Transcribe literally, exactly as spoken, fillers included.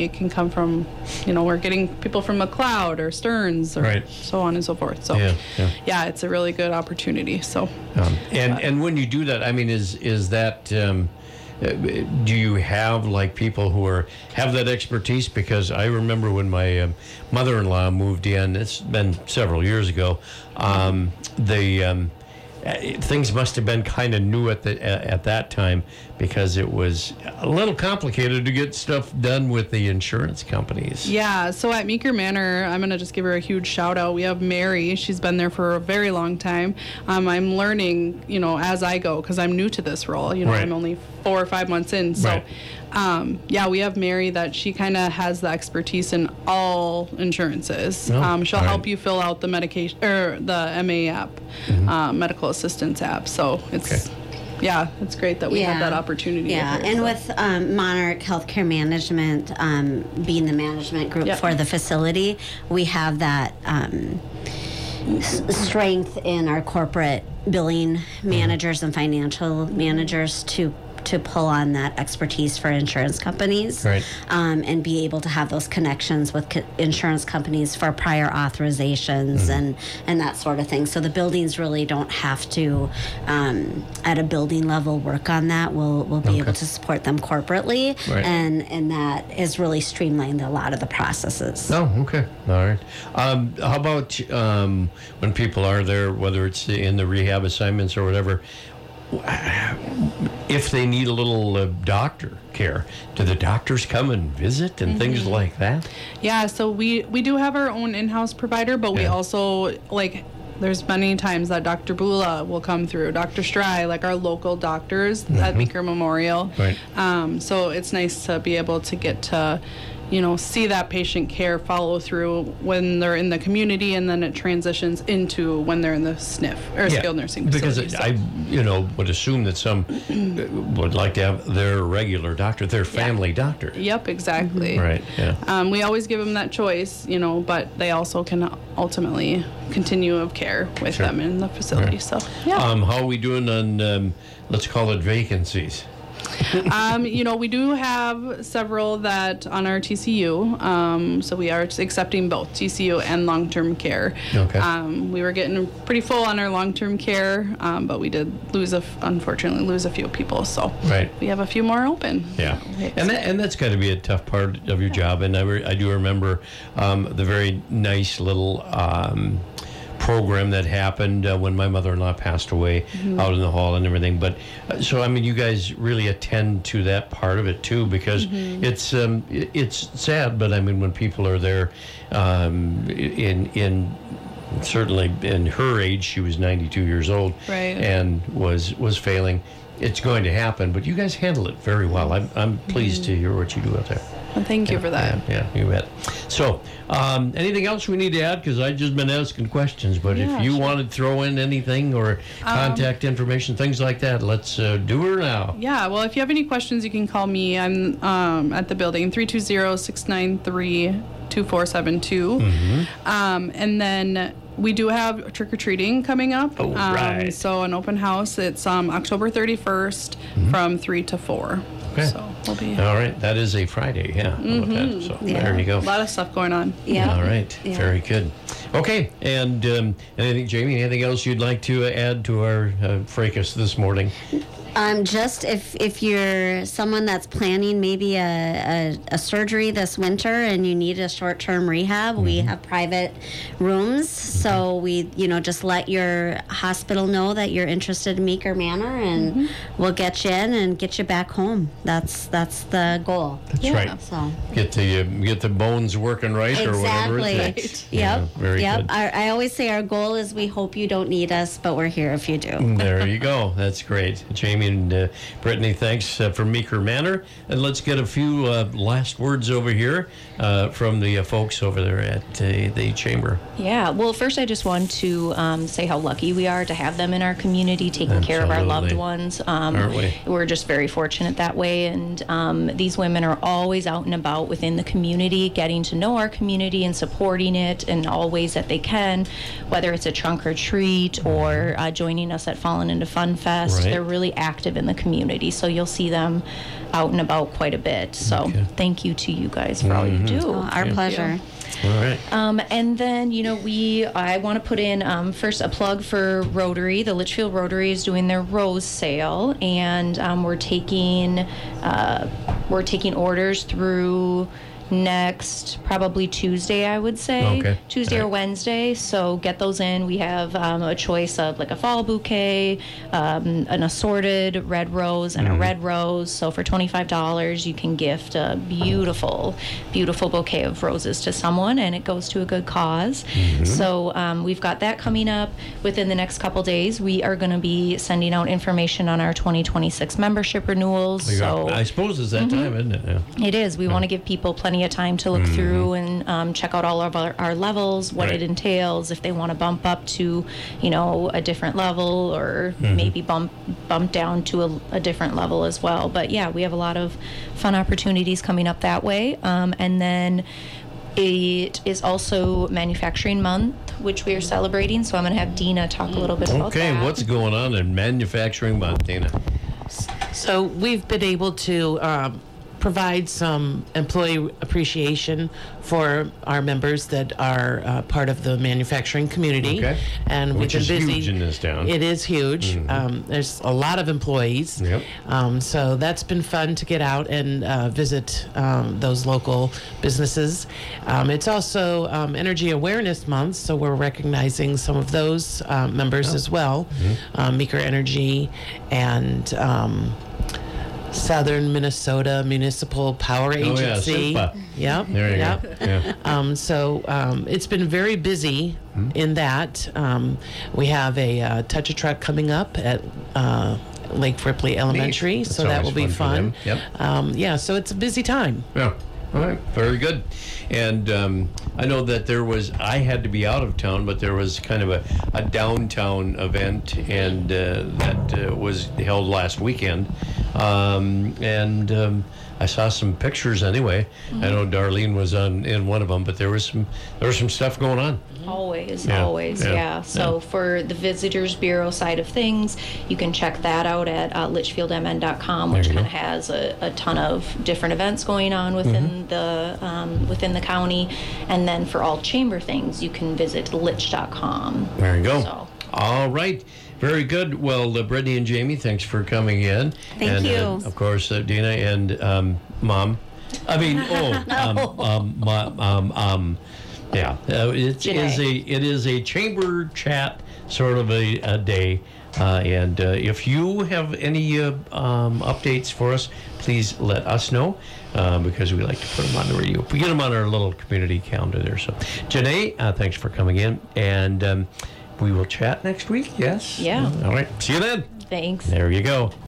It can come from, you know, we're getting people from McLeod or Stearns or right. so on and so forth. So, yeah, yeah. yeah it's a really good opportunity. So, um, and and when you do that, I mean, is is that um, do you have like people who are have that expertise? Because I remember when my um, mother-in-law moved in. It's been several years ago. Um, the um, things must have been kind of new at the at that time, because it was a little complicated to get stuff done with the insurance companies. Yeah, so at Meeker Manor, I'm going to just give her a huge shout out. We have Mary. She's been there for a very long time. Um, I'm learning, you know, as I go, because I'm new to this role. You know, right. I'm only four or five months in. So, right. um, yeah, we have Mary that she kind of has the expertise in all insurances. Oh, um, she'll all help right. you fill out the medication or the M A app, mm-hmm. uh, medical assistance app. So it's... Okay. Yeah, it's great that we yeah. have that opportunity. Yeah, with her, and so. with um, Monarch Healthcare Management um, being the management group yep. for the facility, we have that um, s- strength in our corporate billing managers mm-hmm. and financial managers to to pull on that expertise for insurance companies, right. um, and be able to have those connections with co- insurance companies for prior authorizations mm-hmm. and, and that sort of thing. So the buildings really don't have to, um, at a building level, work on that. We'll we'll be okay. able to support them corporately, right. and and that has really streamlined a lot of the processes. Oh, okay, all right. Um, how about um, when people are there, whether it's in the rehab assignments or whatever? If they need a little uh, doctor care, do the doctors come and visit and mm-hmm. things like that? Yeah, so we, we do have our own in-house provider, but we yeah. also, like, there's many times that Doctor Bula will come through, Doctor Stry, like our local doctors mm-hmm. at Meeker Memorial. Right. Um, so it's nice to be able to get to, you know, see that patient care follow through when they're in the community, and then it transitions into when they're in the S N F or yeah, skilled nursing facility. Because so. I, you know, would assume that some would like to have their regular doctor, their family yeah. doctor. Yep, exactly. Right. Yeah. Um, we always give them that choice, you know, but they also can ultimately continue of care with sure. them in the facility. Sure. So, yeah. Um, how are we doing on, um, let's call it vacancies? um, you know, we do have several that on our T C U, um, so we are accepting both T C U and long-term care. Okay. Um, we were getting pretty full on our long-term care, um, but we did lose, a, unfortunately, lose a few people, so right. we have a few more open. Yeah, and that, and that's got to be a tough part of your job, and I, re, I do remember um, the very nice little um, program that happened uh, when my mother-in-law passed away mm-hmm. out in the hall and everything. But uh, so I mean, you guys really attend to that part of it too, because mm-hmm. it's um, it, it's sad, but I mean, when people are there, um, in in certainly in her age, she was ninety-two years old, right. and was was failing. It's going to happen, but you guys handle it very well. I'm I'm pleased mm-hmm. to hear what you do out there. Well, thank you yeah, for that. Yeah, yeah, you bet. So, um, anything else we need to add? Because I've just been asking questions, but yeah, if you sure. want to throw in anything or contact um, information, things like that, let's uh, do her now. Yeah, well, if you have any questions, you can call me. I'm um, at the building, three two zero, six nine three, two four seven two. Mm-hmm. Um, and then we do have trick-or-treating coming up. Oh, um, right. So an open house. It's um, October thirty-first mm-hmm. from three to four. Okay. So we'll be... All right. That is a Friday, yeah. How about Mm-hmm. that? So yeah. there you go. A lot of stuff going on. Yeah. All right. Yeah. Very good. Okay. And um, anything, Jamie, anything else you'd like to add to our uh, fracas this morning? Um, just if, if you're someone that's planning maybe a, a, a surgery this winter and you need a short-term rehab, mm-hmm. we have private rooms. Mm-hmm. So we, you know, just let your hospital know that you're interested in Meeker Manor, and mm-hmm. we'll get you in and get you back home. That's that's the goal. That's yeah. right. So get the uh, get the bones working right exactly. or whatever. Right. It's, yep. Yeah, very yep. good. I, I always say our goal is we hope you don't need us, but we're here if you do. There you go. That's great. Jamie and uh, Brittany, thanks uh, from Meeker Manor. And let's get a few uh, last words over here uh, from the uh, folks over there at uh, the Chamber. Yeah, well, first I just want to um, say how lucky we are to have them in our community, taking Absolutely. care of our loved ones. Um, Aren't we? We're just very fortunate that way. And and um, these women are always out and about within the community, getting to know our community and supporting it in all ways that they can, whether it's a trunk or treat or uh, joining us at Fallen into Fun Fest. Right. They're really active in the community, so you'll see them out and about quite a bit. So Okay. thank you to you guys for all you do. Oh, our pleasure. All right. Um, and then, you know, we, I want to put in um, first a plug for Rotary. The Litchfield Rotary is doing their Rose Sale, and um, we're taking, uh, we're taking orders through next probably Tuesday, I would say. Okay. Tuesday All or right. Wednesday. So get those in. We have um, a choice of like a fall bouquet, um, an assorted red rose, and Mm-hmm. a red rose. So for twenty-five dollars, you can gift a beautiful, beautiful bouquet of roses to someone, and it goes to a good cause. Mm-hmm. So um, we've got that coming up within the next couple days. We are going to be sending out information on our twenty twenty-six membership renewals. We So got- I suppose it's that time, isn't it? Yeah. it is. We want to give people plenty of time to look through and um, check out all of our, our levels, what Right. it entails, if they want to bump up to, you know, a different level, or maybe bump bump down to a, a different level as well. But yeah, we have a lot of fun opportunities coming up that way. Um, and then it is also Manufacturing Month, which we are celebrating. So I'm going to have Dina talk a little bit about Okay, that. what's going on in Manufacturing Month, Dana? So we've been able to um, provide some employee appreciation for our members that are uh, part of the manufacturing community. Okay. And Which we've is been busy. huge in this town. It is huge. Um, there's a lot of employees. Yep. Um, so that's been fun to get out and uh, visit um, those local businesses. Um, it's also um, Energy Awareness Month, so we're recognizing some of those uh, members as well. Um, Meeker Energy and um, Southern Minnesota Municipal Power Oh, yeah, Agency. SIPA. Yep. There you yep. go. Yeah. Um, so um, it's been very busy in that. Um, we have a uh, touch a truck coming up at uh, Lake Ripley Elementary, That's so that always will be fun fun. for them. Yep. Um, yeah, so it's a busy time. Yeah. All right. Very good. And um, I know that there was, I had to be out of town, but there was kind of a, a downtown event, and uh, that uh, was held last weekend. Um, and um, I saw some pictures anyway. I know Darlene was on in one of them, but there was some there was some stuff going on. Always, Yeah, always, yeah, yeah. So yeah. for the Visitors Bureau side of things, you can check that out at uh, litchfield m n dot com, which There you kind of go. has a, a ton of different events going on within Mm-hmm. the um, within the county. And then for all chamber things, you can visit lich dot com. There you go. So. All right. Very good. Well, uh, Brittany and Jamie, thanks for coming in. Thank and, you. Uh, of course, uh, Dina and um, Mom. I mean, oh, um, um, ma- um, um, yeah. Uh, it is a it is a chamber chat sort of a, a day. Uh, and uh, if you have any uh, um, updates for us, please let us know, uh, because we like to put them on the radio. We get them on our little community calendar there. So, Janae, uh, thanks for coming in, and um, we will chat next week. Yes. Yeah. All right. See you then. Thanks. There you go.